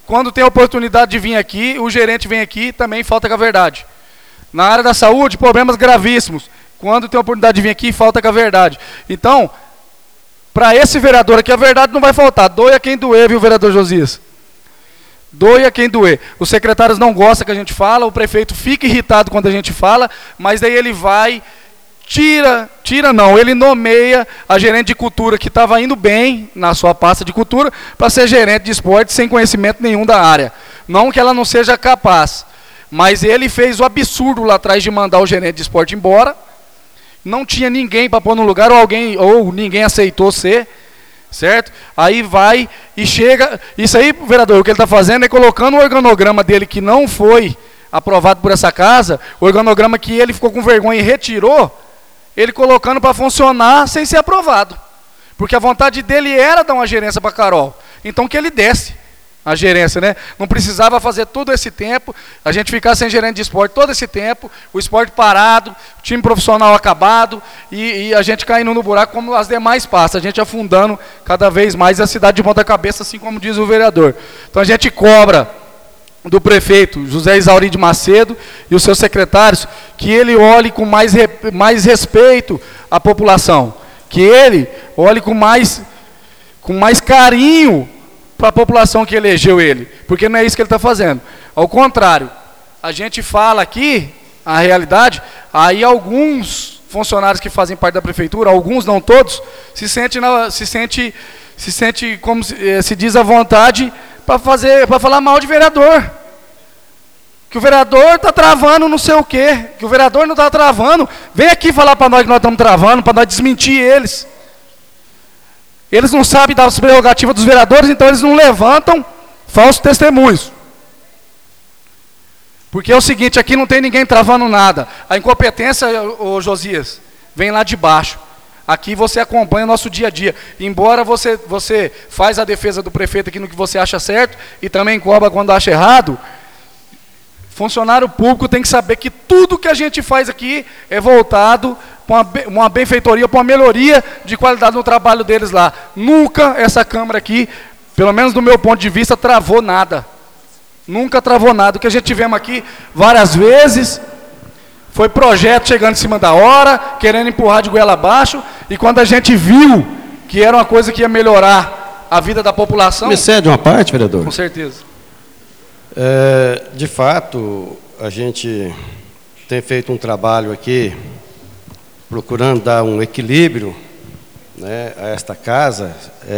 Quando tem a oportunidade de vir aqui, o gerente vem aqui, também falta com a verdade. Na área da saúde, problemas gravíssimos. Quando tem a oportunidade de vir aqui, falta com a verdade. Então, para esse vereador aqui, a verdade não vai faltar. Doia quem doer, viu, vereador Josias? Doia quem doer. Os secretários não gostam que a gente fala, o prefeito fica irritado quando a gente fala, mas daí ele vai, ele nomeia a gerente de cultura que estava indo bem na sua pasta de cultura para ser gerente de esporte sem conhecimento nenhum da área. Não que ela não seja capaz, mas ele fez o absurdo lá atrás de mandar o gerente de esporte embora. Não tinha ninguém para pôr no lugar, ou ninguém aceitou ser, certo? Aí vai e chega. Isso aí, vereador, o que ele está fazendo é colocando o organograma dele que não foi aprovado por essa casa, o organograma que ele ficou com vergonha e retirou, ele colocando para funcionar sem ser aprovado. Porque a vontade dele era dar uma gerência para a Carol. Então que ele desse a gerência, né? Não precisava fazer todo esse tempo, a gente ficar sem gerente de esporte todo esse tempo, o esporte parado, o time profissional acabado, e a gente caindo no buraco como as demais passam, a gente afundando cada vez mais a cidade de ponta cabeça, assim como diz o vereador. Então a gente cobra do prefeito José Isauri de Macedo e os seus secretários, que ele olhe com mais respeito à população, que ele olhe com mais carinho para a população que elegeu ele, porque não é isso que ele está fazendo. Ao contrário, a gente fala aqui, a realidade, aí alguns funcionários que fazem parte da prefeitura, alguns, não todos, se sente como se diz à vontade para falar mal de vereador. Que o vereador está travando não sei o quê, que o vereador não está travando, vem aqui falar para nós que nós estamos travando, para nós desmentir eles. Eles não sabem das prerrogativas dos vereadores, então eles não levantam falsos testemunhos. Porque é o seguinte, aqui não tem ninguém travando nada. A incompetência, ô Josias, vem lá de baixo. Aqui você acompanha o nosso dia a dia. Embora você faz a defesa do prefeito aqui no que você acha certo, e também cobra quando acha errado, funcionário público tem que saber que tudo que a gente faz aqui é voltado para uma benfeitoria, para uma melhoria de qualidade no trabalho deles lá. Nunca essa Câmara aqui, pelo menos do meu ponto de vista, travou nada. Nunca travou nada. O que a gente tivemos aqui várias vezes foi projeto chegando em cima da hora, querendo empurrar de goela abaixo, e quando a gente viu que era uma coisa que ia melhorar a vida da população... Me cede uma parte, vereador? Com certeza. De fato, a gente tem feito um trabalho aqui, procurando dar um equilíbrio, né, a esta casa,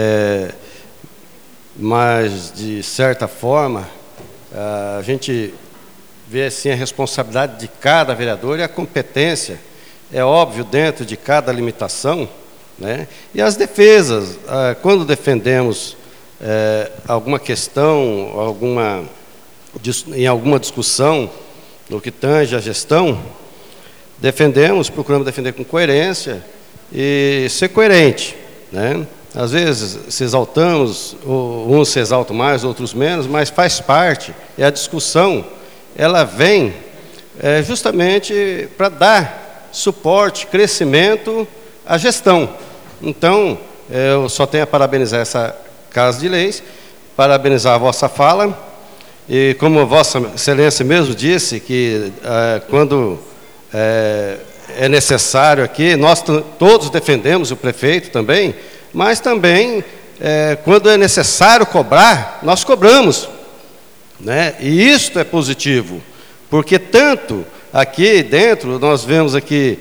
mas, de certa forma, a gente vê assim, a responsabilidade de cada vereador e a competência, é óbvio, dentro de cada limitação, né, e as defesas. Quando defendemos alguma questão, em alguma discussão, no que tange a gestão, procuramos defender com coerência e ser coerente, né? Às vezes se exaltamos, uns se exaltam mais, outros menos, mas faz parte, e a discussão, ela vem justamente para dar suporte, crescimento à gestão. Então, eu só tenho a parabenizar essa Casa de Leis, parabenizar a vossa fala, e como Vossa Excelência mesmo disse, que quando é necessário aqui, nós todos defendemos, o prefeito também, mas também, quando é necessário cobrar, nós cobramos, né? E isto é positivo, porque tanto aqui dentro, nós vemos aqui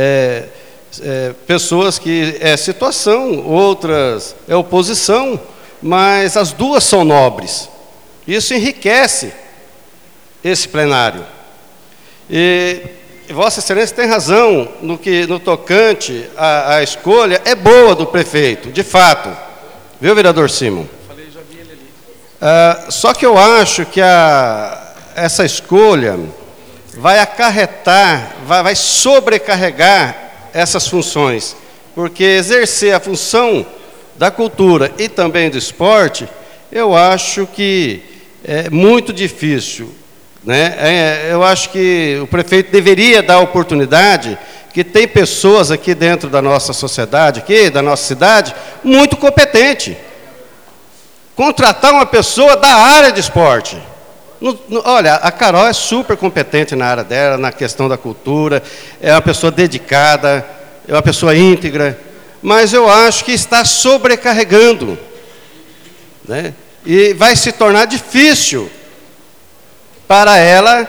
pessoas que é situação, outras é oposição, mas as duas são nobres. Isso enriquece esse plenário. E Vossa Excelência tem razão no tocante à escolha, é boa do prefeito, de fato. Viu, vereador Simon? Falei, já vi ele ali. Só que eu acho que essa escolha vai acarretar, vai sobrecarregar essas funções, porque exercer a função da cultura e também do esporte, eu acho que é muito difícil, né? Eu acho que o prefeito deveria dar oportunidade, que tem pessoas aqui dentro da nossa sociedade, aqui da nossa cidade, muito competente. contratar uma pessoa da área de esporte. Olha, a Carol é super competente na área dela, na questão da cultura, é uma pessoa dedicada, é uma pessoa íntegra, mas eu acho que está sobrecarregando, né? E vai se tornar difícil para ela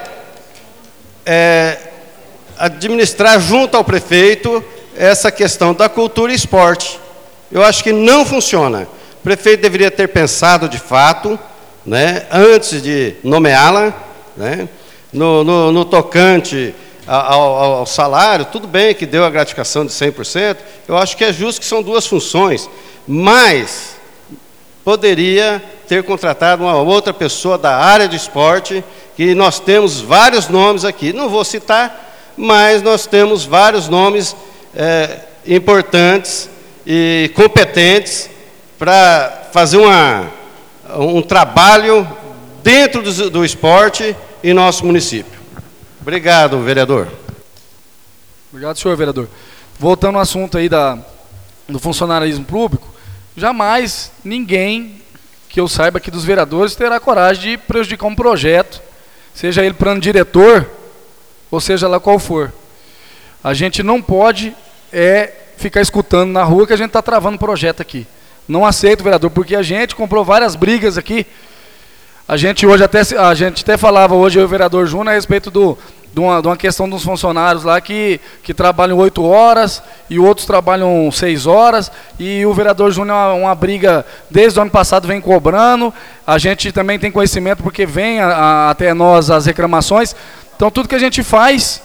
administrar junto ao prefeito essa questão da cultura e esporte. Eu acho que não funciona. O prefeito deveria ter pensado de fato, né, antes de nomeá-la, né, no tocante ao salário. Tudo bem que deu a gratificação de 100%, eu acho que é justo que são duas funções, mas poderia ter contratado uma outra pessoa da área de esporte, que nós temos vários nomes aqui, não vou citar, mas nós temos vários nomes importantes e competentes para fazer um trabalho dentro do esporte em nosso município. Obrigado, vereador. Obrigado, senhor vereador. Voltando ao assunto aí do funcionalismo público, jamais ninguém que eu saiba aqui dos vereadores terá coragem de prejudicar um projeto, seja ele plano diretor, ou seja lá qual for. A gente não pode ficar escutando na rua que a gente está travando projeto aqui. Não aceito, vereador, porque a gente comprou várias brigas aqui. A gente até falava hoje, eu e o vereador Júnior, a respeito de uma questão dos funcionários lá que trabalham 8 horas e outros trabalham 6 horas, e o vereador Júnior, uma briga desde o ano passado vem cobrando. A gente também tem conhecimento porque vem até nós as reclamações. Então tudo que a gente faz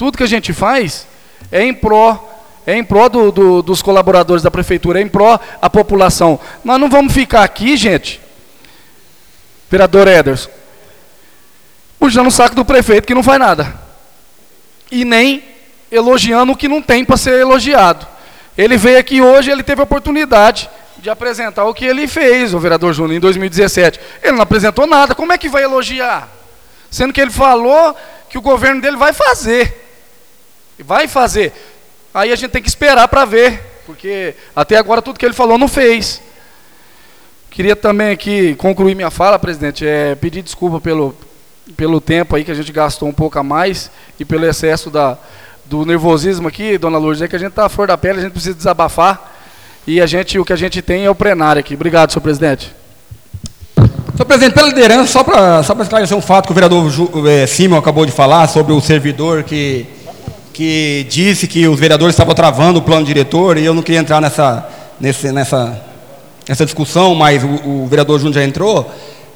é em pró dos colaboradores da prefeitura, é em pró a população. Nós não vamos ficar aqui, gente, vereador Ederson, puxando o saco do prefeito que não faz nada, e nem elogiando o que não tem para ser elogiado. Ele veio aqui hoje, ele teve a oportunidade de apresentar o que ele fez, o vereador Júnior, em 2017. Ele não apresentou nada, como é que vai elogiar? Sendo que ele falou que o governo dele vai fazer. Vai fazer. Aí a gente tem que esperar para ver, porque até agora tudo que ele falou não fez. Queria também aqui concluir minha fala, presidente, pedir desculpa pelo tempo aí que a gente gastou um pouco a mais e pelo excesso do nervosismo aqui, dona Lourdes, é que a gente está à flor da pele, a gente precisa desabafar, e o que a gente tem é o plenário aqui. Obrigado, senhor presidente. Senhor presidente, pela liderança, só para esclarecer um fato que o vereador Simon acabou de falar sobre o servidor que disse que os vereadores estavam travando o plano diretor, e eu não queria entrar nessa discussão, mas o vereador Júnior já entrou.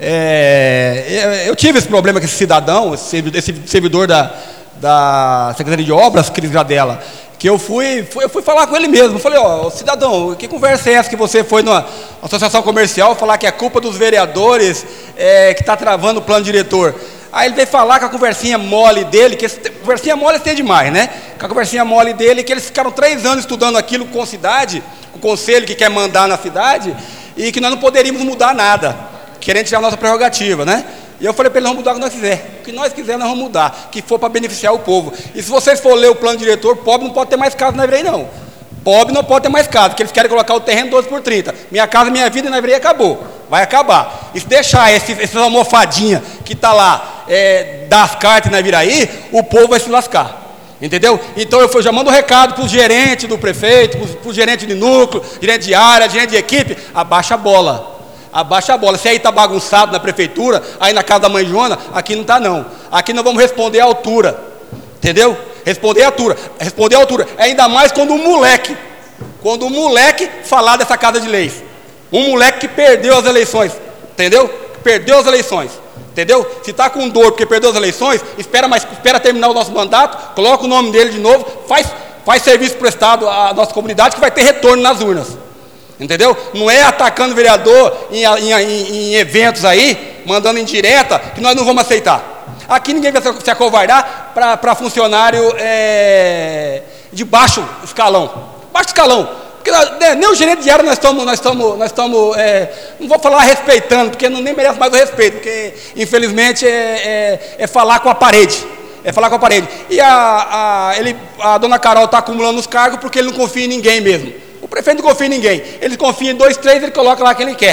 Eu tive esse problema com esse cidadão, esse servidor da Secretaria de Obras, Cris Gradella, que eu fui falar com ele mesmo. Eu falei, cidadão, que conversa é essa que você foi numa associação comercial falar que é culpa dos vereadores que está travando o plano diretor? Aí ele veio falar com a conversinha mole dele, que conversinha mole tem demais, né? Com a conversinha mole dele, que eles ficaram 3 anos estudando aquilo com a cidade, com o conselho que quer mandar na cidade, e que nós não poderíamos mudar nada, querendo tirar a nossa prerrogativa, né? E eu falei para ele, vamos mudar o que nós quiser. O que nós quisermos, nós vamos mudar, que for para beneficiar o povo. E se vocês for ler o plano diretor, pobre não pode ter mais casa na Ivirei, não. Pobre não pode ter mais casa, porque eles querem colocar o terreno 12 por 30. Minha casa, minha vida na Ivirei acabou. Vai acabar. E se deixar essas almofadinhas que está lá, das cartas na Iviraí, o povo vai se lascar. Entendeu? Então eu já mando um recado para o gerente do prefeito, para o gerente de núcleo, gerente de área, gerente de equipe, abaixa a bola. Abaixa a bola. Se aí está bagunçado na prefeitura, aí na casa da mãe Joana, aqui não está não. Aqui nós vamos responder à altura. Entendeu? Responder à altura. Responder à altura. Ainda mais quando um moleque falar dessa casa de leis. Um moleque que perdeu as eleições. Entendeu? Perdeu as eleições. Entendeu? Se está com dor porque perdeu as eleições, espera terminar o nosso mandato, coloca o nome dele de novo, faz serviço prestado à nossa comunidade, que vai ter retorno nas urnas. Entendeu? Não é atacando o vereador em eventos aí, mandando indireta, que nós não vamos aceitar. Aqui ninguém vai se acovardar para funcionário de baixo escalão. Baixo escalão. Porque nem o gerente de área nós estamos não vou falar respeitando, porque nem merece mais o respeito, porque infelizmente é falar com a parede. É falar com a parede. E a dona Carol está acumulando os cargos porque ele não confia em ninguém mesmo. O prefeito não confia em ninguém. Ele confia em 2, 3, ele coloca lá quem ele quer.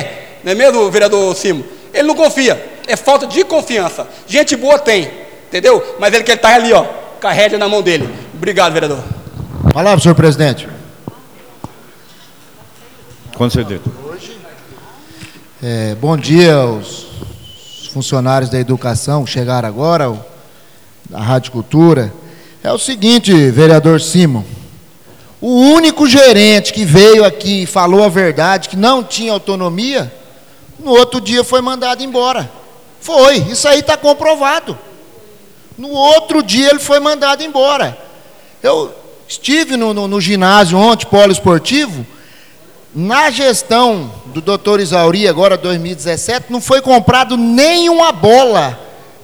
Não é mesmo, vereador Simo? Ele não confia, é falta de confiança. Gente boa tem, entendeu? Mas ele quer estar ali, ó, com a rédea na mão dele. Obrigado, vereador. Palavra, senhor presidente. Concedido. Bom dia aos funcionários da educação que chegaram agora, da Rádio Cultura. É o seguinte, vereador Simon, o único gerente que veio aqui e falou a verdade, que não tinha autonomia, no outro dia foi mandado embora. Foi, isso aí está comprovado. No outro dia ele foi mandado embora. Eu estive no ginásio ontem, polo esportivo, na gestão do doutor Isauri, agora 2017, não foi comprado nenhuma bola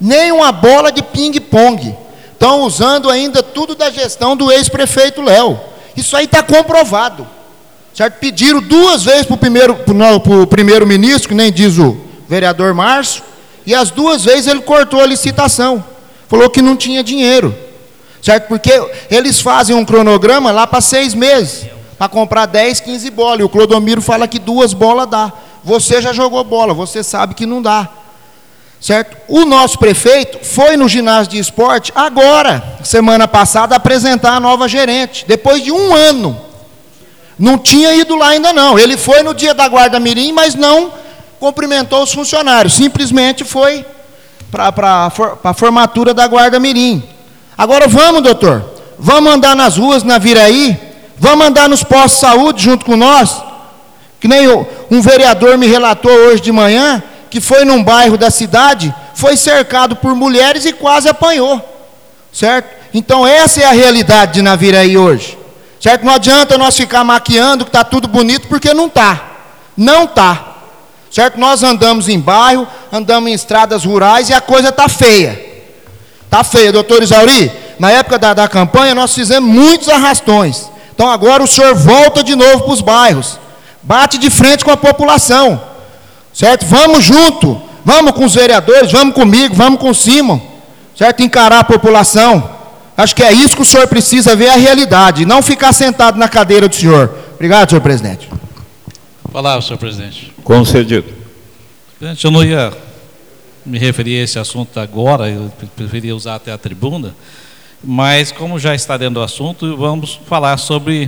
de ping-pong. Estão usando ainda tudo da gestão do ex-prefeito Léo. Isso aí está comprovado. Certo? Pediram 2 vezes para o primeiro-ministro, que nem diz o vereador Márcio, e as 2 vezes ele cortou a licitação. Falou que não tinha dinheiro. Certo? Porque eles fazem um cronograma lá para 6 meses, para comprar 10, 15 bolas. E o Clodomiro fala que 2 bolas dá. Você já jogou bola, você sabe que não dá. Certo? O nosso prefeito foi no ginásio de esporte agora, semana passada, apresentar a nova gerente. Depois de 1 ano. Não tinha ido lá ainda não. Ele foi no dia da Guarda Mirim, mas não cumprimentou os funcionários. Simplesmente foi para a formatura da Guarda Mirim. Agora vamos, doutor. Vamos andar nas ruas, na Viraí. Vamos andar nos postos de saúde junto com nós. Que nem um vereador me relatou hoje de manhã, que foi num bairro da cidade, foi cercado por mulheres e quase apanhou. Certo? Então essa é a realidade de Naviraí hoje. Certo? Não adianta nós ficar maquiando que está tudo bonito, porque não está. Não está. Certo? Nós andamos em bairro, andamos em estradas rurais e a coisa está feia. Está feia, doutor Isauri. Na época da campanha nós fizemos muitos arrastões. Então agora o senhor volta de novo para os bairros. Bate de frente com a população. Certo? Vamos junto. Vamos com os vereadores, vamos comigo, vamos com o Simon. Certo? Encarar a população. Acho que é isso que o senhor precisa ver a realidade, não ficar sentado na cadeira do senhor. Obrigado, senhor presidente. Palavra, senhor presidente. Concedido. Presidente, eu não ia me referir a esse assunto agora, eu preferia usar até a tribuna, mas como já está dentro do assunto, vamos falar sobre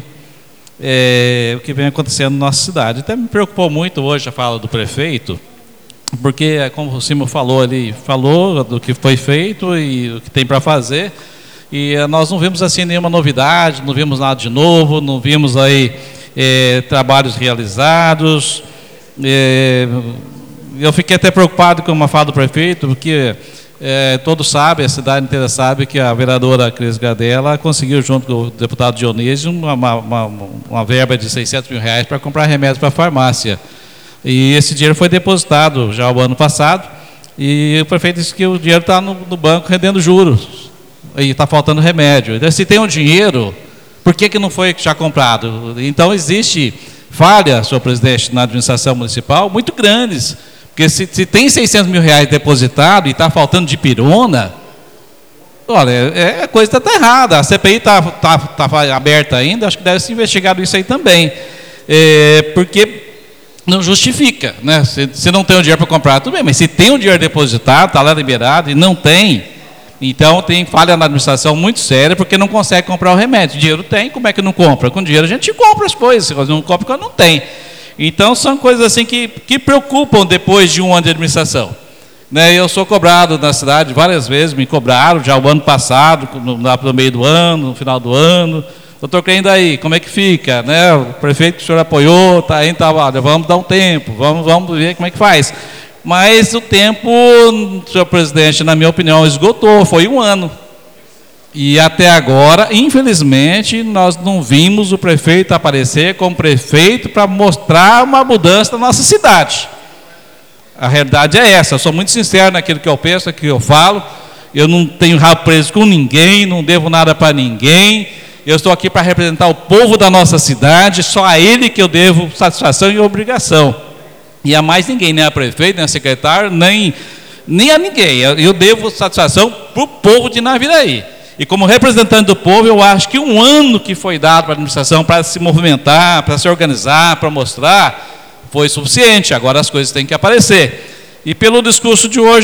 o que vem acontecendo na nossa cidade. Até me preocupou muito hoje a fala do prefeito, porque, como o Simon falou, ele falou do que foi feito e o que tem para fazer, e nós não vimos assim nenhuma novidade, não vimos nada de novo, não vimos aí trabalhos realizados. Eu fiquei até preocupado com uma fala do prefeito, porque todos sabem, a cidade inteira sabe que a vereadora Cris Gardella conseguiu, junto com o deputado Dionísio, uma verba de R$600 mil para comprar remédios para a farmácia. E esse dinheiro foi depositado já o ano passado, e o prefeito disse que o dinheiro está no banco rendendo juros, e está faltando remédio. Então, se tem um dinheiro, por que não foi já comprado? Então, existe falha, senhor presidente, na administração municipal, muito grandes, porque se tem R$600 mil depositado e está faltando de pirona, olha, a coisa está errada. A CPI está aberta ainda, acho que deve ser investigado isso aí também, porque não justifica, né? Se não tem o dinheiro para comprar, tudo bem, mas se tem o dinheiro depositado, está lá liberado e não tem, então tem falha na administração muito séria, porque não consegue comprar o remédio. Dinheiro tem, como é que não compra? Com dinheiro a gente compra as coisas, não compra quando não tem. Então são coisas assim que preocupam depois de um ano de administração. Né? Eu sou cobrado na cidade várias vezes, me cobraram já o ano passado, no meio do ano, no final do ano. Doutor Crendo aí, como é que fica? Né? O prefeito que o senhor apoiou, está aí, vamos dar um tempo, vamos ver como é que faz. Mas o tempo, senhor presidente, na minha opinião, esgotou, foi 1 ano. E até agora, infelizmente, nós não vimos o prefeito aparecer como prefeito para mostrar uma mudança na nossa cidade. A realidade é essa, eu sou muito sincero naquilo que eu penso, naquilo que eu falo. Eu não tenho rabo preso com ninguém, não devo nada para ninguém. Eu estou aqui para representar o povo da nossa cidade, só a ele que eu devo satisfação e obrigação. E a mais ninguém, nem a prefeito, nem a secretária, nem a ninguém. Eu devo satisfação para o povo de Naviraí. E como representante do povo, eu acho que 1 ano que foi dado para a administração para se movimentar, para se organizar, para mostrar, foi suficiente, agora as coisas têm que aparecer. E pelo discurso de hoje,